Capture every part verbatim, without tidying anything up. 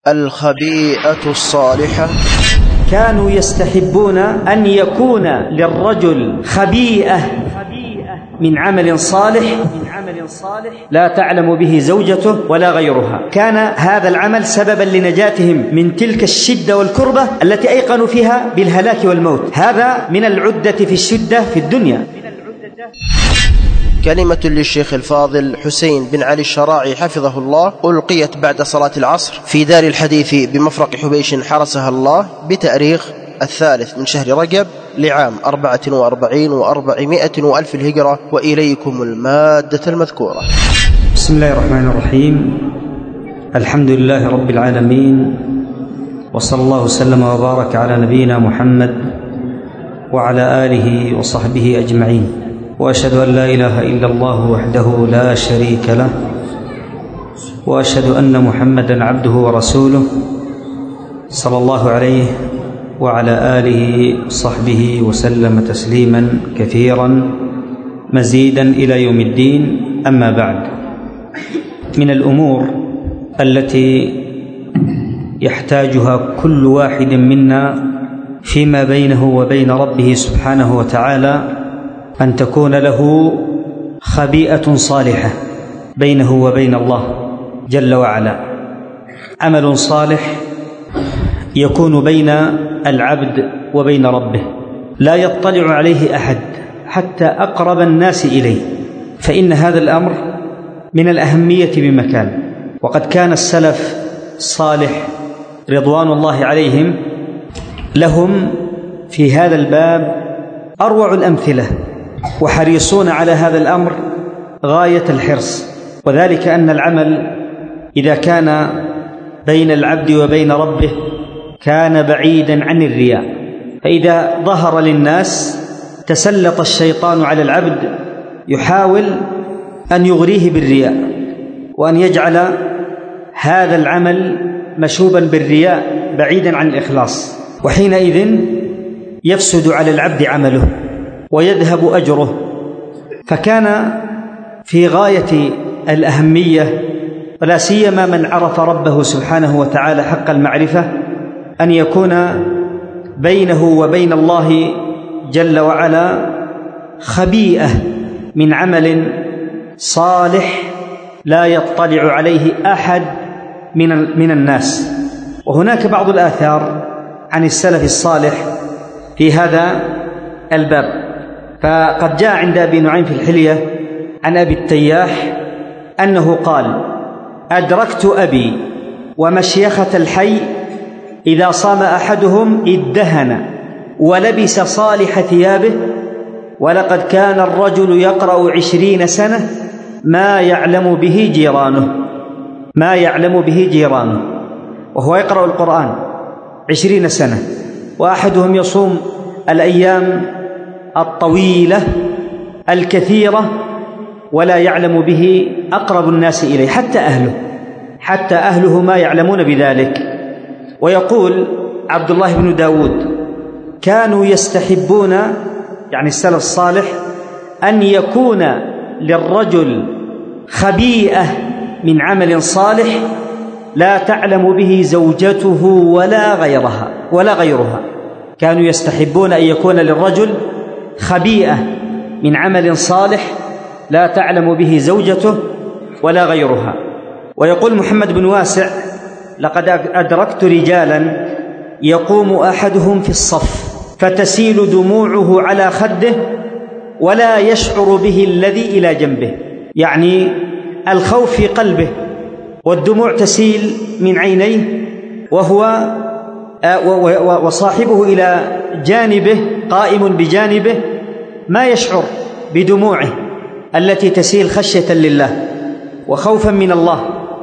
الخبيئة الصالحة. كانوا يستحبون أن يكون للرجل خبيئة من عمل صالح لا تعلم به زوجته ولا غيرها. كان هذا العمل سببا لنجاتهم من تلك الشدة والكربة التي أيقنوا فيها بالهلاك والموت. هذا من العدة في الشدة في الدنيا. كلمة للشيخ الفاضل حسين بن علي الشراعي حفظه الله ألقيت بعد صلاة العصر في دار الحديث بمفرق حبيش حرسها الله بتاريخ الثالث من شهر رجب لعام أربعة وأربعين وأربعمائة وألف الهجرة، وإليكم المادة المذكورة. بسم الله الرحمن الرحيم. الحمد لله رب العالمين، وصلى الله وسلم وبارك على نبينا محمد وعلى آله وصحبه أجمعين، وأشهد أن لا إله إلا الله وحده لا شريك له، وأشهد أن محمدا عبده ورسوله صلى الله عليه وعلى آله وصحبه وسلم تسليما كثيرا مزيدا إلى يوم الدين. أما بعد، من الأمور التي يحتاجها كل واحد منا فيما بينه وبين ربه سبحانه وتعالى أن تكون له خبيئة صالحة بينه وبين الله جل وعلا، عمل صالح يكون بين العبد وبين ربه لا يطلع عليه أحد حتى أقرب الناس إليه، فإن هذا الأمر من الأهمية بمكان. وقد كان السلف الصالح رضوان الله عليهم لهم في هذا الباب أروع الأمثلة، وحريصون على هذا الأمر غاية الحرص. وذلك أن العمل إذا كان بين العبد وبين ربه كان بعيدا عن الرياء، فإذا ظهر للناس تسلط الشيطان على العبد يحاول أن يغريه بالرياء، وأن يجعل هذا العمل مشوبا بالرياء بعيدا عن الإخلاص، وحينئذ يفسد على العبد عمله ويذهب أجره. فكان في غاية الأهمية، ولا سيما من عرف ربه سبحانه وتعالى حق المعرفة، أن يكون بينه وبين الله جل وعلا خبيئة من عمل صالح لا يطلع عليه أحد من من الناس. وهناك بعض الآثار عن السلف الصالح في هذا الباب. فقد جاء عند أبي نعيم في الحلية عن أبي التياح أنه قال: أدركت أبي ومشيخة الحي إذا صام أحدهم ادهن ولبس صالح ثيابه، ولقد كان الرجل يقرأ عشرين سنة ما يعلم به جيرانه ما يعلم به جيرانه وهو يقرأ القرآن عشرين سنة، وأحدهم يصوم الأيام الطويلة الكثيرة ولا يعلم به أقرب الناس إليه حتى أهله حتى أهله ما يعلمون بذلك. ويقول عبد الله بن داود: كانوا يستحبون، يعني السلف الصالح، أن يكون للرجل خبيئة من عمل صالح لا تعلم به زوجته ولا غيرها ولا غيرها. كانوا يستحبون أن يكون للرجل خبيئة من عمل صالح لا تعلم به زوجته ولا غيرها. ويقول محمد بن واسع: لقد أدركت رجالا يقوم أحدهم في الصف فتسيل دموعه على خده ولا يشعر به الذي إلى جنبه، يعني الخوف في قلبه والدموع تسيل من عينيه، وهو وصاحبه إلى جانبه قائم بجانبه ما يشعر بدموعه التي تسيل خشية لله وخوفا من الله.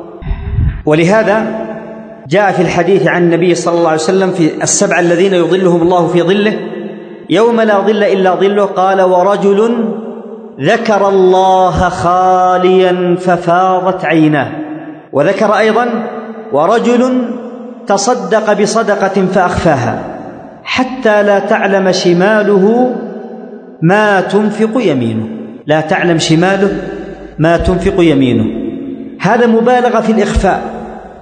ولهذا جاء في الحديث عن النبي صلى الله عليه وسلم في السبع الذين يظلهم الله في ظله يوم لا ظل إلا ظله، قال: ورجل ذكر الله خاليا ففاضت عيناه. وذكر أيضا: ورجل تصدق بصدقة فأخفاها حتى لا تعلم شماله ما تنفق يمينه لا تعلم شماله ما تنفق يمينه. هذا مبالغة في الإخفاء،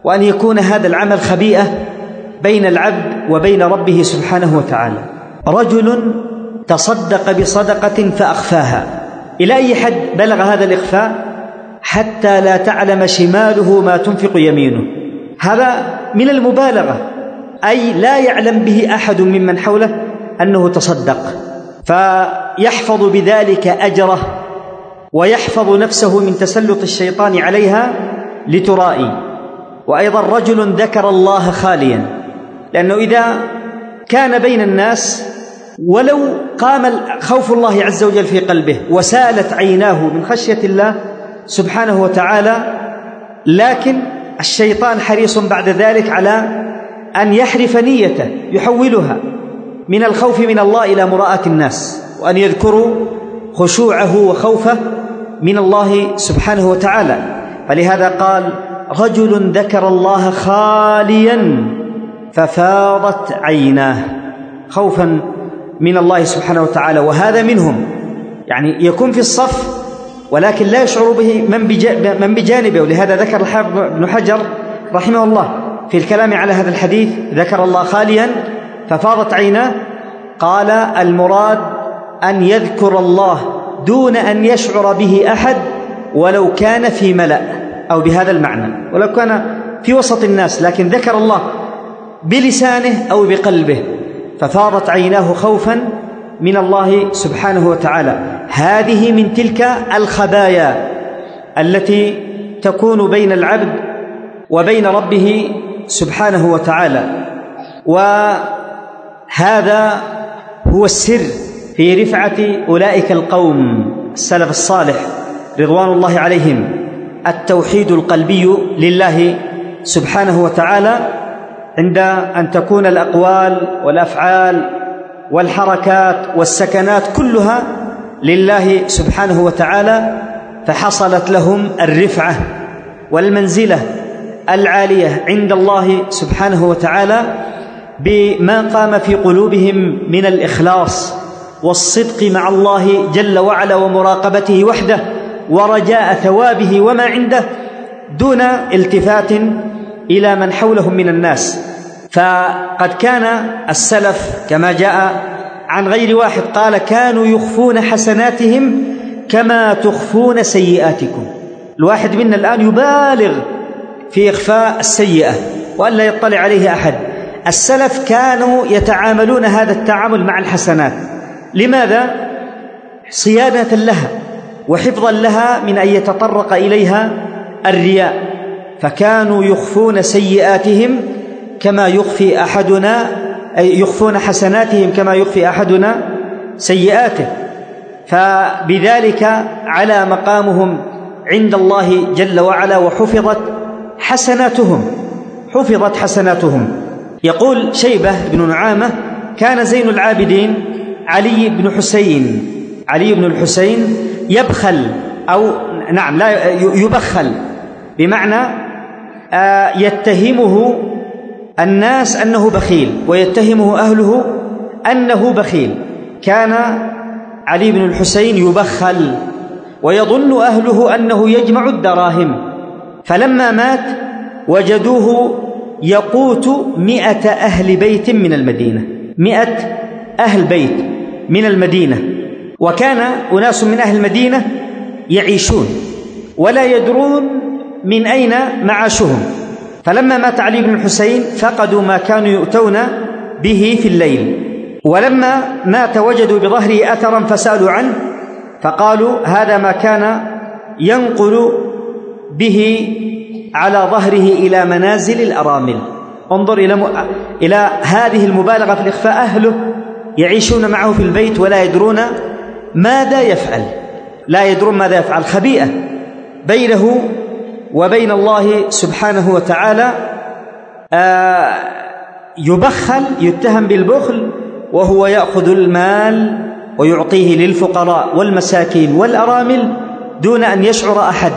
وأن يكون هذا العمل خبيئة بين العبد وبين ربه سبحانه وتعالى. رجل تصدق بصدقة فأخفاها، إلى أي حد بلغ هذا الإخفاء؟ حتى لا تعلم شماله ما تنفق يمينه. هذا من المبالغة، أي لا يعلم به أحد ممن حوله أنه تصدق، فيحفظ بذلك أجره ويحفظ نفسه من تسلط الشيطان عليها لترائي. وأيضا رجل ذكر الله خاليا، لأنه إذا كان بين الناس ولو قام خوف الله عز وجل في قلبه وسالت عيناه من خشية الله سبحانه وتعالى، لكن الشيطان حريص بعد ذلك على أن يحرف نيته، يحولها من الخوف من الله إلى مراءة الناس، وأن يذكروا خشوعه وخوفه من الله سبحانه وتعالى. فلهذا قال: رجل ذكر الله خاليا ففاضت عيناه، خوفا من الله سبحانه وتعالى. وهذا منهم، يعني يكون في الصف ولكن لا يشعر به من بجانبه. ولهذا ذكر الحافظ ابن حجر رحمه الله في الكلام على هذا الحديث: ذكر الله خاليا ففاضت عيناه، قال: المراد أن يذكر الله دون أن يشعر به أحد، ولو كان في ملأ، أو بهذا المعنى، ولو كان في وسط الناس، لكن ذكر الله بلسانه أو بقلبه، ففاضت عيناه خوفا من الله سبحانه وتعالى. هذه من تلك الخبايا التي تكون بين العبد وبين ربه سبحانه وتعالى. وهذا هو السر في رفعة أولئك القوم السلف الصالح رضوان الله عليهم، التوحيد القلبي لله سبحانه وتعالى، عند أن تكون الأقوال والأفعال والحركات والسكنات كلها لله سبحانه وتعالى، فحصلت لهم الرفعة والمنزلة العالية عند الله سبحانه وتعالى بما قام في قلوبهم من الإخلاص والصدق مع الله جل وعلا ومراقبته وحده ورجاء ثوابه وما عنده، دون التفات إلى من حولهم من الناس. فقد كان السلف كما جاء عن غير واحد قال: كانوا يخفون حسناتهم كما تخفون سيئاتكم. الواحد منا الآن يبالغ في إخفاء السيئة وأن لا يطلع عليه أحد. السلف كانوا يتعاملون هذا التعامل مع الحسنات. لماذا؟ صيانة لها وحفظا لها من أن يتطرق إليها الرياء، فكانوا يخفون سيئاتهم كما يخفي أحدنا، أي يخفون حسناتهم كما يخفي أحدنا سيئاته. فبذلك على مقامهم عند الله جل وعلا، وحفظت حسناتهم حفظت حسناتهم. يقول شيبة بن نعامة: كان زين العابدين علي بن حسين علي بن الحسين يبخل، أو نعم لا يبخل، بمعنى يتهمه الناس أنه بخيل ويتهمه أهله أنه بخيل. كان علي بن الحسين يبخل ويظن أهله أنه يجمع الدراهم، فلما مات وجدوه يقوت مئة أهل بيت من المدينة، مئة أهل بيت من المدينة. وكان أناس من أهل المدينة يعيشون ولا يدرون من أين معاشهم. فلما مات علي بن الحسين فقدوا ما كانوا يؤتون به في الليل، ولما مات وجدوا بظهره أثرا فسألوا عنه، فقالوا: هذا ما كان ينقل به على ظهره إلى منازل الأرامل. انظر إلى, م... إلى هذه المبالغة في الإخفاء. أهله يعيشون معه في البيت ولا يدرون ماذا يفعل، لا يدرون ماذا يفعل، خبيئة بينه وبين الله سبحانه وتعالى. آه يبخل، يتهم بالبخل، وهو يأخذ المال ويعطيه للفقراء والمساكين والأرامل دون أن يشعر أحد.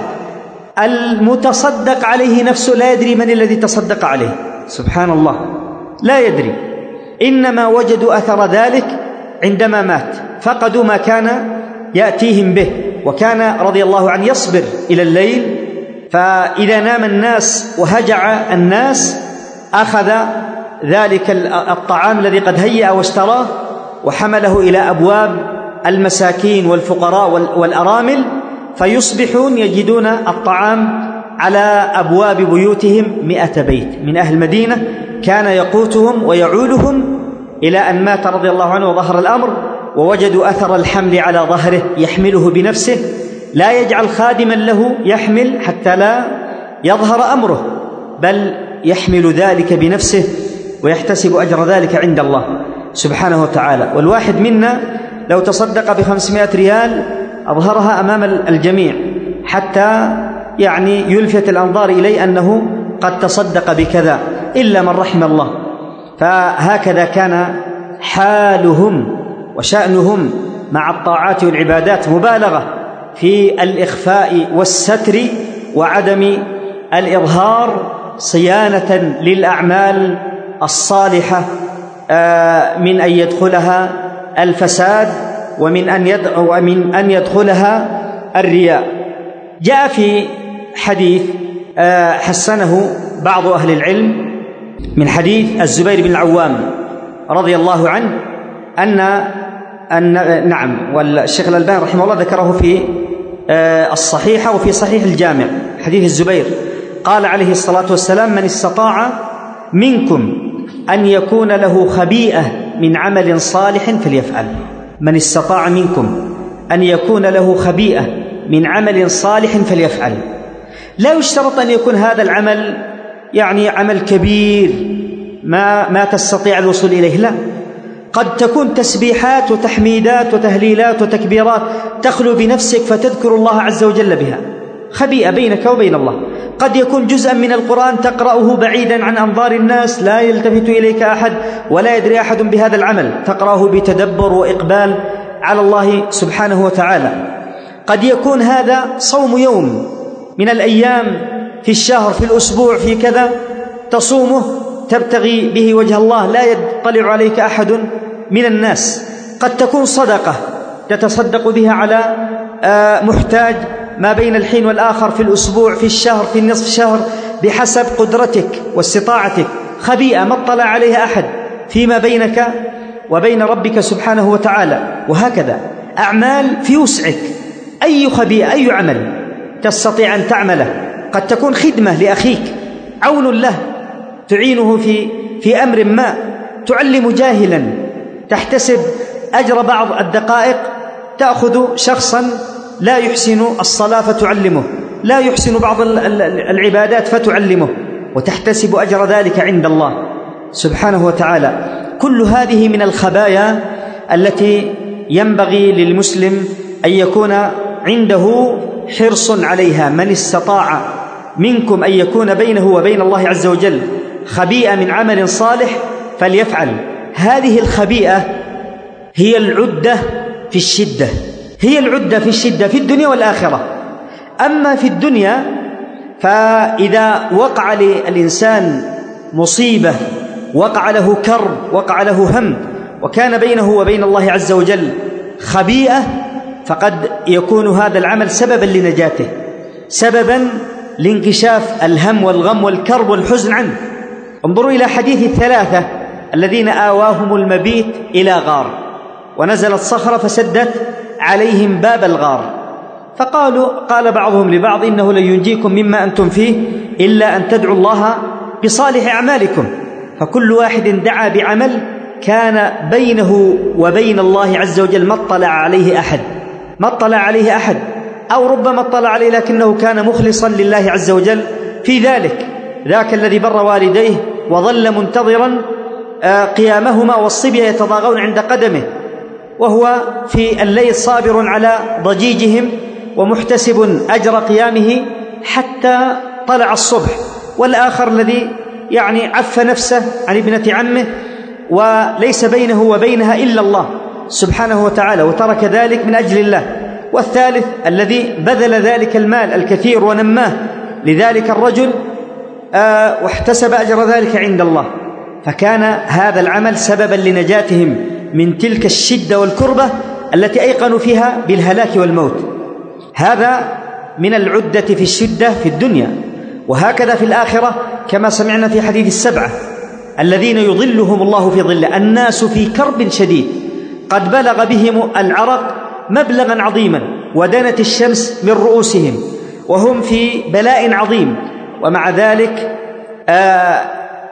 المتصدق عليه نفسه لا يدري من الذي تصدق عليه، سبحان الله، لا يدري. إنما وجدوا أثر ذلك عندما مات، فقدوا ما كان يأتيهم به. وكان رضي الله عنه يصبر إلى الليل فإذا نام الناس وهجع الناس أخذ ذلك الطعام الذي قد هيأ واشتراه وحمله إلى أبواب المساكين والفقراء والأرامل، فيصبحون يجدون الطعام على أبواب بيوتهم مئة بيت من أهل المدينة، كان يقوتهم ويعولهم إلى أن مات رضي الله عنه وظهر الأمر، ووجدوا أثر الحمل على ظهره يحمله بنفسه، لا يجعل خادما له يحمل حتى لا يظهر أمره، بل يحمل ذلك بنفسه ويحتسب أجر ذلك عند الله سبحانه وتعالى. والواحد منا لو تصدق بخمسمائة ريال أظهرها أمام الجميع حتى يعني يلفت الأنظار إليه أنه قد تصدق بكذا، إلا من رحم الله. فهكذا كان حالهم وشأنهم مع الطاعات والعبادات، مبالغة في الإخفاء والستر وعدم الإظهار، صيانة للأعمال الصالحة من أن يدخلها الفساد ومن أن ومن أن يدخلها الرياء. جاء في حديث حسنه بعض أهل العلم من حديث الزبير بن العوام رضي الله عنه أن أن نعم والشيخ الألباني رحمه الله ذكره في الصحيحة وفي صحيح الجامع، حديث الزبير قال عليه الصلاة والسلام: من استطاع منكم أن يكون له خبيئة من عمل صالح فليفعل. من استطاع منكم أن يكون له خبيئة من عمل صالح فليفعل. لا يشترط أن يكون هذا العمل يعني عمل كبير ما ما تستطيع الوصول إليه، لا، قد تكون تسبيحات وتحميدات وتهليلات وتكبيرات تخلو بنفسك فتذكر الله عز وجل بها، خبيئة بينك وبين الله. قد يكون جزءا من القرآن تقرأه بعيدا عن أنظار الناس، لا يلتفت إليك أحد ولا يدري أحد بهذا العمل، تقرأه بتدبر وإقبال على الله سبحانه وتعالى. قد يكون هذا صوم يوم من الأيام في الشهر في الأسبوع في كذا، تصومه تبتغي به وجه الله، لا يطلع عليك أحد من الناس. قد تكون صدقة تتصدق بها على محتاج ما بين الحين والآخر، في الأسبوع في الشهر في النصف الشهر، بحسب قدرتك واستطاعتك، خبيئة ما اطلع عليها أحد فيما بينك وبين ربك سبحانه وتعالى. وهكذا أعمال في وسعك، أي خبيئة أي عمل تستطيع أن تعمله، قد تكون خدمة لأخيك، عون له، تعينه في في أمر ما، تعلم جاهلا، تحتسب أجر بعض الدقائق، تأخذ شخصا لا يحسن الصلاة فتعلمه، لا يحسن بعض العبادات فتعلمه، وتحتسب أجر ذلك عند الله سبحانه وتعالى. كل هذه من الخبايا التي ينبغي للمسلم أن يكون عنده حرص عليها. من استطاع منكم أن يكون بينه وبين الله عز وجل خبيئة من عمل صالح فليفعل. هذه الخبيئة هي العدة في الشدة، هي العدة في الشدة في الدنيا والآخرة. أما في الدنيا فإذا وقع للإنسان مصيبة، وقع له كرب، وقع له هم، وكان بينه وبين الله عز وجل خبيئة، فقد يكون هذا العمل سببا لنجاته، سببا لانكشاف الهم والغم والكرب والحزن عنه. انظروا إلى حديث الثلاثة الذين آواهم المبيت إلى غار، ونزلت صخرة فسدت عليهم باب الغار، فقالوا قال بعضهم لبعض: إنه لن ينجيكم مما أنتم فيه إلا أن تدعوا الله بصالح أعمالكم. فكل واحد دعا بعمل كان بينه وبين الله عز وجل ما اطلع عليه أحد، ما اطلع عليه أحد، أو ربما اطلع عليه لكنه كان مخلصا لله عز وجل في ذلك. ذاك الذي بر والديه وظل منتظرا قيامهما والصبية يتضاغون عند قدمه، وهو في الليل صابر على ضجيجهم ومحتسب أجر قيامه حتى طلع الصبح. والآخر الذي يعني عف نفسه عن ابنة عمه وليس بينه وبينها إلا الله سبحانه وتعالى، وترك ذلك من أجل الله. والثالث الذي بذل ذلك المال الكثير ونماه لذلك الرجل آه واحتسب أجر ذلك عند الله، فكان هذا العمل سببا لنجاتهم من تلك الشدة والكربة التي أيقنوا فيها بالهلاك والموت. هذا من العدة في الشدة في الدنيا، وهكذا في الآخرة كما سمعنا في حديث السبعة الذين يظلهم الله في ظله. الناس في كرب شديد قد بلغ بهم العرق مبلغا عظيما ودنت الشمس من رؤوسهم وهم في بلاء عظيم، ومع ذلك آه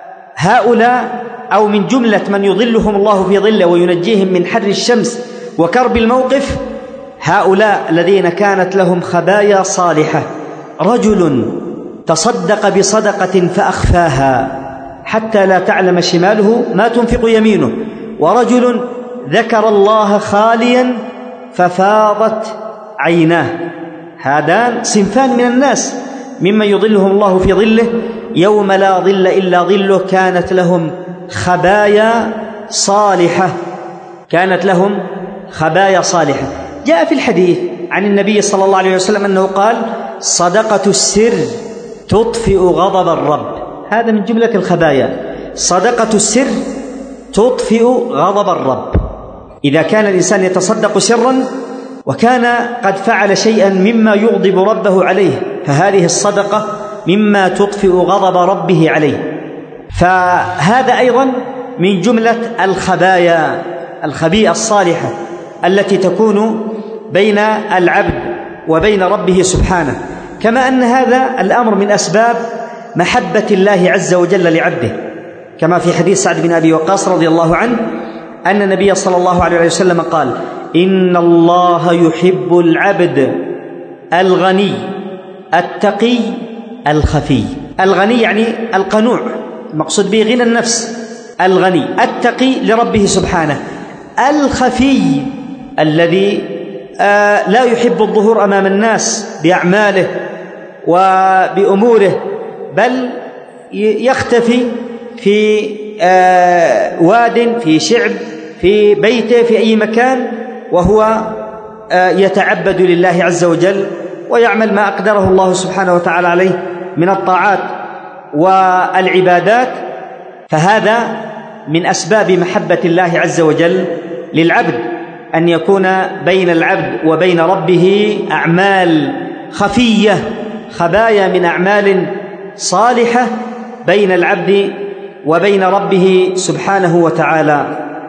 هؤلاء أو من جملة من يظلهم الله في ظله وينجيهم من حر الشمس وكرب الموقف هؤلاء الذين كانت لهم خبايا صالحة. رجل تصدق بصدقة فأخفاها حتى لا تعلم شماله ما تنفق يمينه، ورجل ذكر الله خاليا ففاضت عيناه. هذان صنفان من الناس ممن يظلهم الله في ظله يوم لا ظل إلا ظله، كانت لهم خبايا صالحة كانت لهم خبايا صالحة. جاء في الحديث عن النبي صلى الله عليه وسلم أنه قال: صدقة السر تطفئ غضب الرب. هذا من جملة الخبايا، صدقة السر تطفئ غضب الرب. إذا كان الإنسان يتصدق سرا وكان قد فعل شيئا مما يغضب ربه عليه فهذه الصدقة مما تطفئ غضب ربه عليه. فهذا أيضا من جملة الخبايا الخبيئة الصالحة التي تكون بين العبد وبين ربه سبحانه. كما أن هذا الأمر من أسباب محبة الله عز وجل لعبده، كما في حديث سعد بن أبي وقاص رضي الله عنه أن النبي صلى الله عليه وسلم قال: إن الله يحب العبد الغني التقي الخفي. الغني يعني القنوع، المقصود به غنى النفس. الغني التقي لربه سبحانه، الخفي الذي آه لا يحب الظهور أمام الناس بأعماله وبأموره، بل يختفي في آه واد، في شعب، في بيته، في أي مكان، وهو آه يتعبد لله عز وجل ويعمل ما أقدره الله سبحانه وتعالى عليه من الطاعات والعبادات. فهذا من أسباب محبة الله عز وجل للعبد، أن يكون بين العبد وبين ربه أعمال خفية، خبايا من أعمال صالحة بين العبد وبين ربه سبحانه وتعالى.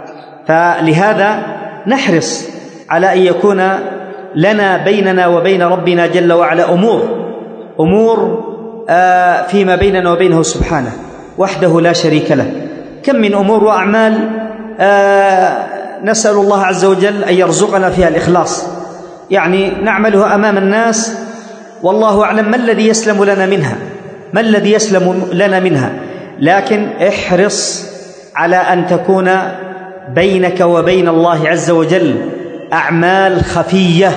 فلهذا نحرص على أن يكون لنا بيننا وبين ربنا جل وعلا أمور أمور آه فيما بيننا وبينه سبحانه وحده لا شريك له. كم من أمور وأعمال آه نسأل الله عز وجل أن يرزقنا فيها الإخلاص، يعني نعملها أمام الناس والله أعلم ما الذي يسلم لنا منها ما الذي يسلم لنا منها لكن احرص على أن تكون بينك وبين الله عز وجل أعمال خفية،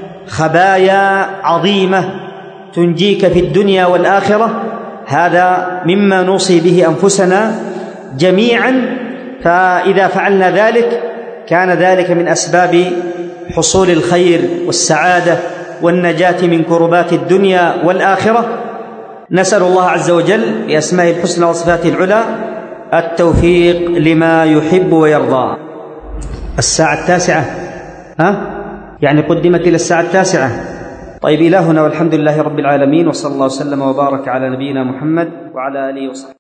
خبايا عظيمة تنجيك في الدنيا والآخرة. هذا مما نوصي به أنفسنا جميعا، فإذا فعلنا ذلك كان ذلك من أسباب حصول الخير والسعادة والنجاة من كربات الدنيا والآخرة. نسأل الله عز وجل بأسمائه الحسنى وصفاته العلى التوفيق لما يحب ويرضى. الساعة التاسعة، ها؟ يعني قدمت إلى الساعة التاسعة. طيب، إلهنا والحمد لله رب العالمين، وصلى الله وسلم وبارك على نبينا محمد وعلى آله وصحبه.